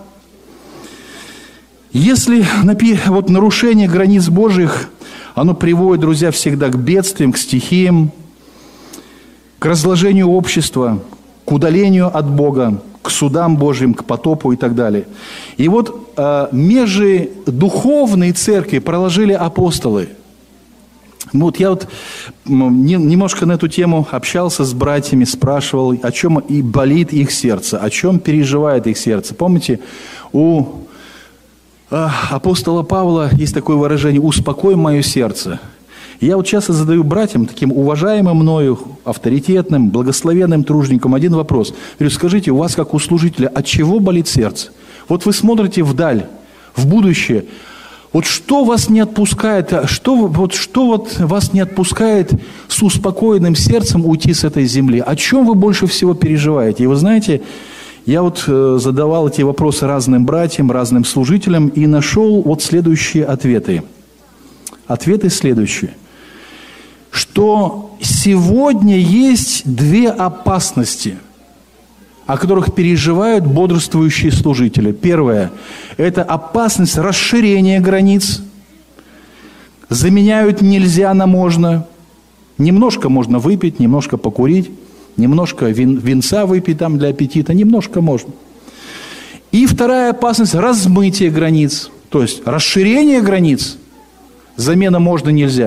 Если вот нарушение границ Божьих, оно приводит, друзья, всегда к бедствиям, к стихиям, к разложению общества, к удалению от Бога, к судам Божьим, к потопу и так далее. И вот э, межи духовной церкви проложили апостолы. Вот я вот немножко на эту тему общался с братьями, спрашивал, о чем и болит их сердце, о чем переживает их сердце. Помните, у э, апостола Павла есть такое выражение «успокой мое сердце». Я вот часто задаю братьям, таким уважаемым мною, авторитетным, благословенным труженикам, один вопрос. Говорю, скажите, у вас, как у служителя, от чего болит сердце? Вот вы смотрите вдаль, в будущее. Вот что вас не отпускает, что, вот, что вот вас не отпускает с успокоенным сердцем уйти с этой земли? О чем вы больше всего переживаете? И вы знаете, я вот э, задавал эти вопросы разным братьям, разным служителям и нашел вот следующие ответы. Ответы следующие. Что сегодня есть две опасности, о которых переживают бодрствующие служители. Первое – это опасность расширения границ. Заменяют нельзя на можно. Немножко можно выпить, немножко покурить, немножко вин, винца выпить там для аппетита, немножко можно. И вторая опасность – размытие границ. То есть расширение границ, замена можно, нельзя.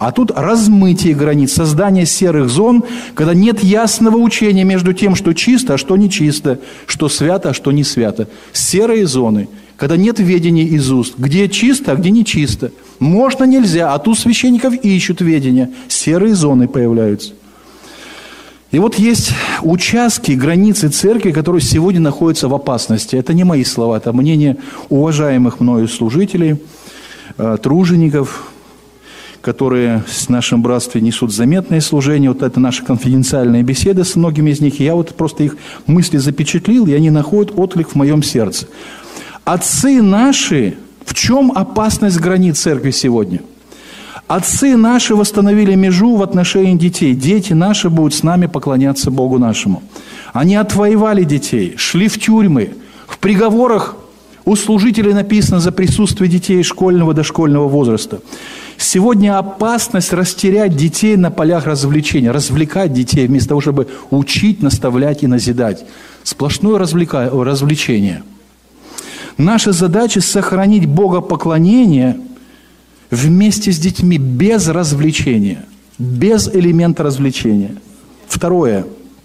А тут размытие границ, создание серых зон, когда нет ясного учения между тем, что чисто, а что нечисто, что свято, а что не свято. Серые зоны, когда нет ведения из уст, где чисто, а где нечисто. Можно, нельзя, а тут священников ищут ведения. Серые зоны появляются. И вот есть участки, границы церкви, которые сегодня находятся в опасности. Это не мои слова, это мнение уважаемых мною служителей, тружеников, которые в нашем братстве несут заметные служения. Вот это наши конфиденциальные беседы с многими из них. И я вот просто их мысли запечатлил, и они находят отклик в моем сердце. Отцы наши, в чем опасность границ церкви сегодня? Отцы наши восстановили межу в отношении детей. Дети наши будут с нами поклоняться Богу нашему. Они отвоевали детей, шли в тюрьмы. В приговорах у служителей написано за присутствие детей школьного дошкольного возраста. Сегодня опасность растерять детей на полях развлечения, развлекать детей вместо того, чтобы учить, наставлять и назидать. Сплошное развлека... развлечение. Наша задача – сохранить богопоклонение вместе с детьми, без развлечения, без элемента развлечения. Второе.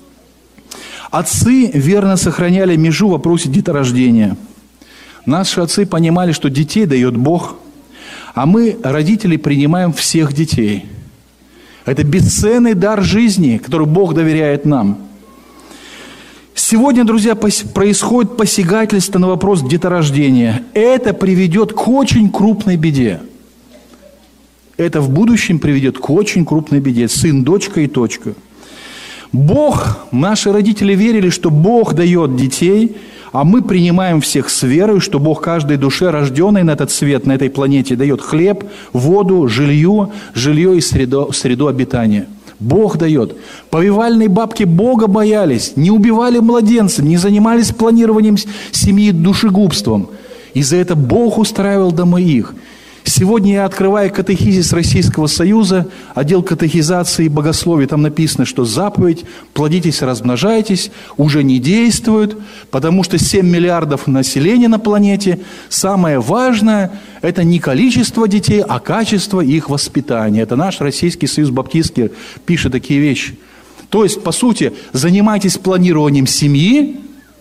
Отцы верно сохраняли межу в вопросе деторождения. Наши отцы понимали, что детей дает Бог, а мы, родители, принимаем всех детей. Это бесценный дар жизни, который Бог доверяет нам. Сегодня, друзья, происходит посягательство на вопрос деторождения. Это приведет к очень крупной беде. Это в будущем приведет к очень крупной беде. Сын, дочка и точка. Бог, наши родители верили, что Бог дает детей, а мы принимаем всех с верой, что Бог каждой душе, рожденной на этот свет, на этой планете, дает хлеб, воду, жилье, жилье и среду, среду обитания. Бог дает. Повивальные бабки Бога боялись, не убивали младенцев, не занимались планированием семьи душегубством. И за это Бог устраивал домы их. Сегодня я открываю катехизис Российского Союза, отдел катехизации и богословия. Там написано, что заповедь «плодитесь, размножайтесь» уже не действует, потому что семь миллиардов населения на планете. Самое важное – это не количество детей, а качество их воспитания. Это наш Российский Союз Баптистский пишет такие вещи. То есть, по сути, занимайтесь планированием семьи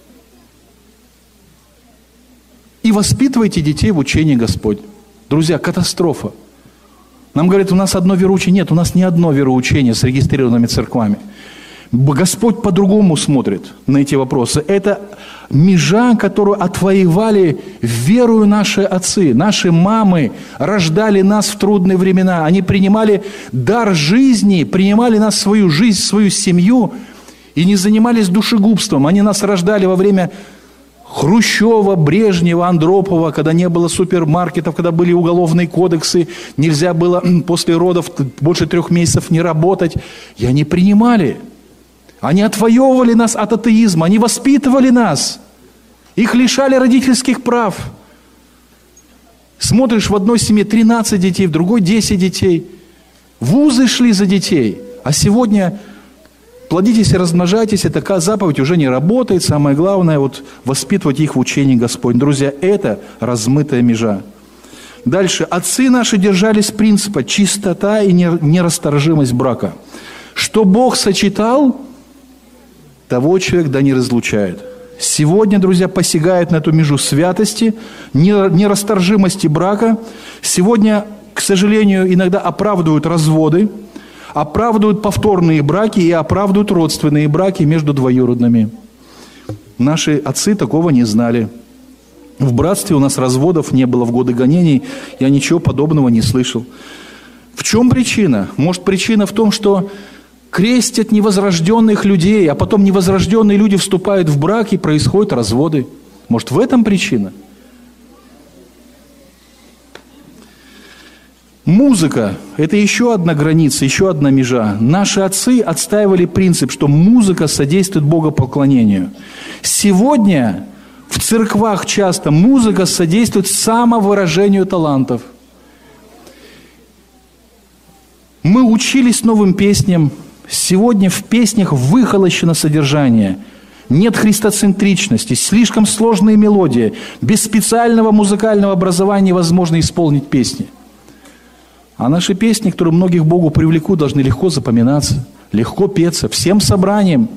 и воспитывайте детей в учении Господь. Друзья, катастрофа. Нам говорят, у нас одно вероучение. Нет, у нас не одно вероучение с регистрированными церквами. Господь по-другому смотрит на эти вопросы. Это межа, которую отвоевали верою наши отцы. Наши мамы рождали нас в трудные времена. Они принимали дар жизни, принимали нас в свою жизнь, в свою семью и не занимались душегубством. Они нас рождали во время Хрущева, Брежнева, Андропова, когда не было супермаркетов, когда были уголовные кодексы, нельзя было после родов больше трех месяцев не работать. И они принимали. Они отвоевывали нас от атеизма, они воспитывали нас. Их лишали родительских прав. Смотришь, в одной семье тринадцать детей, в другой десять детей. Вузы шли за детей. А сегодня плодитесь и размножайтесь, эта заповедь уже не работает. Самое главное, вот, воспитывать их в учении Господь. Друзья, это размытая межа. Дальше. Отцы наши держались принципа чистота и нерасторжимость брака. Что Бог сочетал, того человек да не разлучает. Сегодня, друзья, посягают на эту межу святости, нерасторжимости брака. Сегодня, к сожалению, иногда оправдывают разводы, оправдывают повторные браки и оправдывают родственные браки между двоюродными. Наши отцы такого не знали. В братстве у нас разводов не было в годы гонений, я ничего подобного не слышал. В чем причина? Может, причина в том, что крестят невозрожденных людей, а потом невозрожденные люди вступают в брак и происходят разводы. Может, в этом причина? Музыка – это еще одна граница, еще одна межа. Наши отцы отстаивали принцип, что музыка содействует богопоклонению. Сегодня в церквах часто музыка содействует самовыражению талантов. Мы учились новым песням. Сегодня в песнях выхолощено содержание. Нет христоцентричности, слишком сложные мелодии. Без специального музыкального образования невозможно исполнить песни. А наши песни, которые многих к Богу привлекут, должны легко запоминаться, легко петься, всем собранием.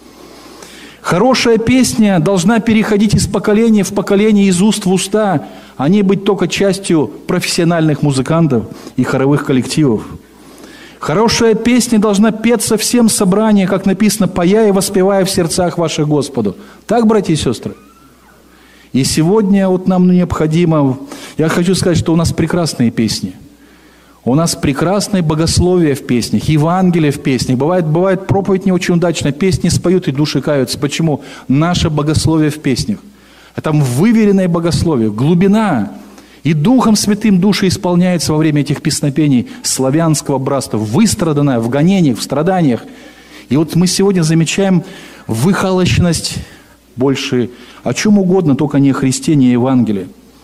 Хорошая песня должна переходить из поколения в поколение, из уст в уста, а не быть только частью профессиональных музыкантов и хоровых коллективов. Хорошая песня должна петься всем собранием, как написано, «Пая и воспевая в сердцах ваших Господу». Так, братья и сестры? И сегодня вот нам необходимо, я хочу сказать, что у нас прекрасные песни. У нас прекрасное богословие в песнях, Евангелие в песнях. Бывает, бывает проповедь не очень удачная, песни споют и души каются. Почему? Наше богословие в песнях. Там выверенное богословие, глубина. И Духом Святым души исполняется во время этих песнопений славянского братства, выстраданное в гонениях, в страданиях. И вот мы сегодня замечаем выхолощенность больше о чем угодно, только не о Христе, не о Евангелии.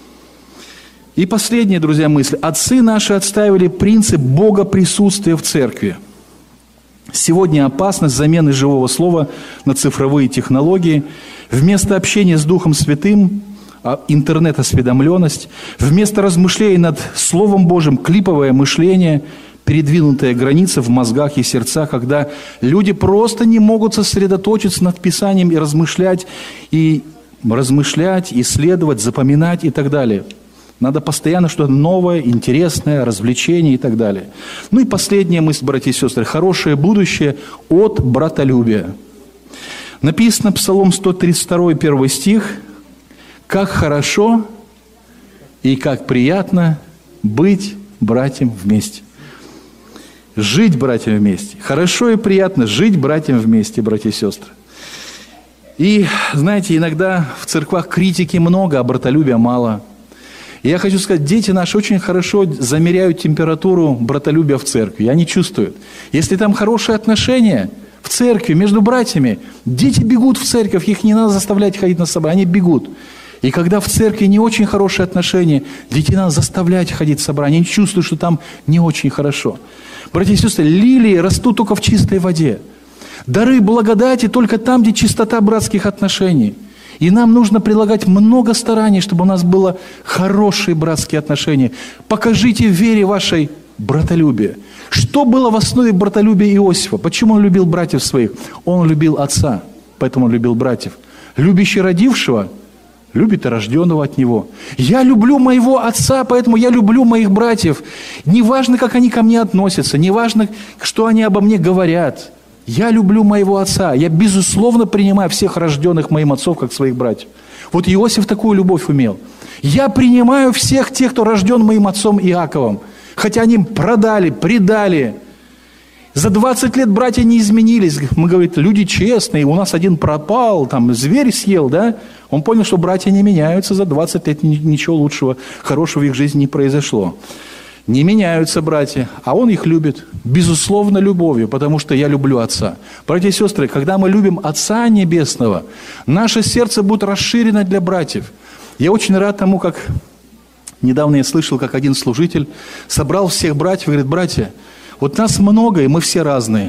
И последняя, друзья, мысль. Отцы наши отстаивали принцип Бога присутствия в церкви. Сегодня опасность замены живого слова на цифровые технологии. Вместо общения с Духом Святым интернет-осведомленность. Вместо размышлений над Словом Божьим клиповое мышление, передвинутая граница в мозгах и сердцах, когда люди просто не могут сосредоточиться над Писанием и размышлять, и размышлять, исследовать, запоминать и так далее. Надо постоянно что-то новое, интересное, развлечение и так далее. Ну и последняя мысль, братья и сестры. Хорошее будущее от братолюбия. Написано Псалом сто тридцать два, первый стих. «Как хорошо и как приятно быть братьям вместе». Жить братьям вместе. Хорошо и приятно жить братьям вместе, братья и сестры. И, знаете, иногда в церквах критики много, а братолюбия мало. И я хочу сказать, дети наши очень хорошо замеряют температуру братолюбия в церкви. И они чувствуют. Если там хорошие отношения в церкви между братьями, дети бегут в церковь, их не надо заставлять ходить на собрания, они бегут. И когда в церкви не очень хорошие отношения, детей надо заставлять ходить в собрания, они чувствуют, что там не очень хорошо. Братья и сестры, лилии растут только в чистой воде. Дары благодати только там, где чистота братских отношений. И нам нужно прилагать много стараний, чтобы у нас было хорошие братские отношения. Покажите в вере вашей братолюбие. Что было в основе братолюбия Иосифа? Почему он любил братьев своих? Он любил отца, поэтому он любил братьев. Любящий родившего любит и рожденного от него. Я люблю моего отца, поэтому я люблю моих братьев. Неважно, как они ко мне относятся, неважно, что они обо мне говорят. Я люблю моего отца. Я, безусловно, принимаю всех рожденных моим отцом, как своих братьев. Вот Иосиф такую любовь умел. Я принимаю всех тех, кто рожден моим отцом Иаковом. Хотя они продали, предали. За двадцать лет братья не изменились. Мы, говорим, люди честные, у нас один пропал, там зверь съел, да? Он понял, что братья не меняются, за двадцать лет ничего лучшего, хорошего в их жизни не произошло. Не меняются братья, а он их любит, безусловно, любовью, потому что я люблю Отца. Братья и сестры, когда мы любим Отца Небесного, наше сердце будет расширено для братьев. Я очень рад тому, как недавно я слышал, как один служитель собрал всех братьев и говорит: братья, вот нас много, и мы все разные.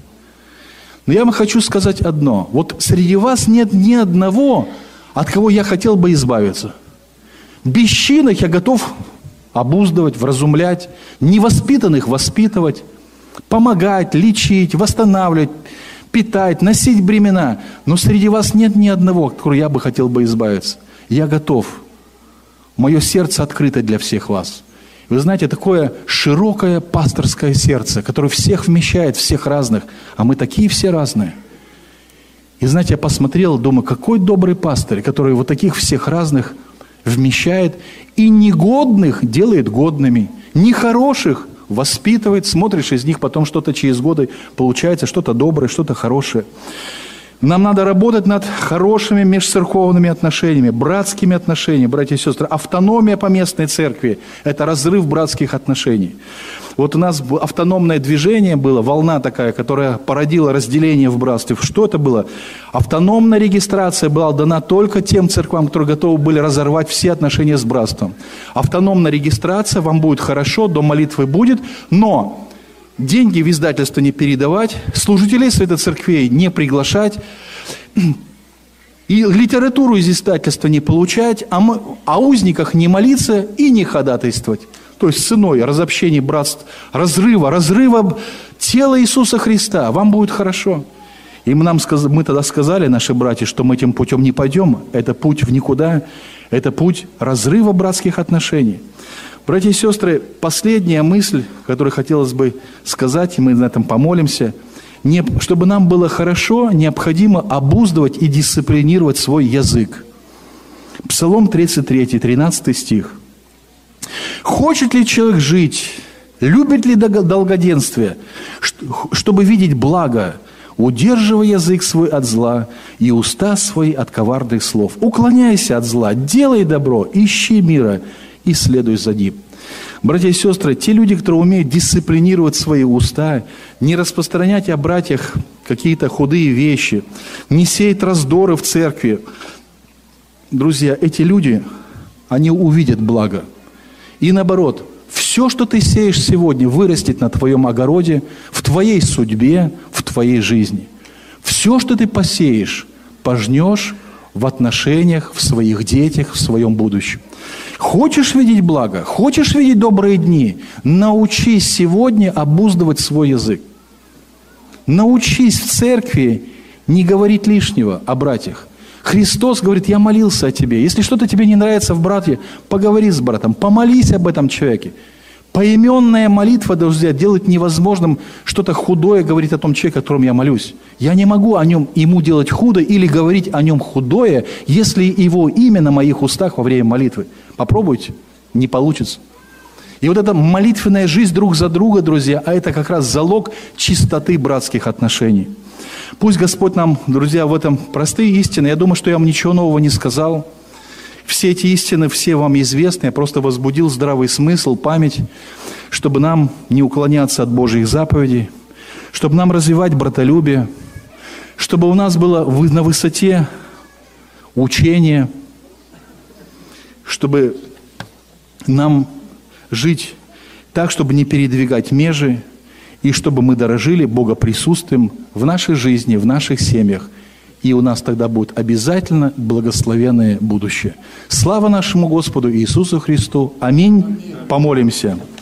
Но я вам хочу сказать одно. Вот среди вас нет ни одного, от кого я хотел бы избавиться. Бесчинных я готов обуздывать, вразумлять, невоспитанных воспитывать, помогать, лечить, восстанавливать, питать, носить бремена. Но среди вас нет ни одного, от которого я бы хотел бы избавиться. Я готов. Мое сердце открыто для всех вас. Вы знаете, такое широкое пасторское сердце, которое всех вмещает, всех разных. А мы такие все разные. И знаете, я посмотрел, думаю, какой добрый пастырь, который вот таких всех разных вмещает и негодных делает годными, нехороших воспитывает, смотришь из них, потом что-то через годы получается, что-то доброе, что-то хорошее. Нам надо работать над хорошими межцерковными отношениями, братскими отношениями, братья и сестры. Автономия поместной церкви – это разрыв братских отношений. Вот у нас автономное движение было, волна такая, которая породила разделение в братстве. Что это было? Автономная регистрация была дана только тем церквам, которые готовы были разорвать все отношения с братством. Автономная регистрация, вам будет хорошо, до молитвы будет, но деньги в издательство не передавать, служителей Святой Церквей не приглашать, и литературу из издательства не получать, а, мы, о узниках не молиться и не ходатайствовать. то есть ценой разобщения братств, разрыва, разрыва тела Иисуса Христа, вам будет хорошо. И мы, нам, мы тогда сказали, наши братья, что мы этим путем не пойдем. Это путь в никуда. Это путь разрыва братских отношений. Братья и сестры, последняя мысль, которую хотелось бы сказать, и мы на этом помолимся. Не, чтобы нам было хорошо, необходимо обуздывать и дисциплинировать свой язык. Псалом тридцать три, тринадцатый стих. «Хочет ли человек жить, любит ли долгоденствие, чтобы видеть благо, удерживай язык свой от зла и уста свои от коварных слов. Уклоняйся от зла, делай добро, ищи мира и следуй за ним». Братья и сестры, те люди, которые умеют дисциплинировать свои уста, не распространять о братьях какие-то худые вещи, не сеять раздоры в церкви, друзья, эти люди, они увидят благо. И наоборот, все, что ты сеешь сегодня, вырастет на твоем огороде, в твоей судьбе, в твоей жизни. Все, что ты посеешь, пожнешь в отношениях, в своих детях, в своем будущем. Хочешь видеть благо, хочешь видеть добрые дни, научись сегодня обуздывать свой язык. Научись в церкви не говорить лишнего о братьях. Христос говорит: я молился о тебе. Если что-то тебе не нравится в брате, поговори с братом, помолись об этом человеке. Поименная молитва, друзья, делает невозможным что-то худое говорить о том человеке, о котором я молюсь. Я не могу о нем, ему делать худо или говорить о нем худое, если его имя на моих устах во время молитвы. Попробуйте, не получится. И вот эта молитвенная жизнь друг за друга, друзья, а это как раз залог чистоты братских отношений. Пусть Господь нам, друзья, в этом простые истины. Я думаю, что я вам ничего нового не сказал. Все эти истины, все вам известны. Я просто возбудил здравый смысл, память, чтобы нам не уклоняться от Божьих заповедей, чтобы нам развивать братолюбие, чтобы у нас было на высоте учение, чтобы нам жить так, чтобы не передвигать межи, и чтобы мы дорожили Богоприсутствием в нашей жизни, в наших семьях. И у нас тогда будет обязательно благословенное будущее. Слава нашему Господу Иисусу Христу. Аминь. Помолимся.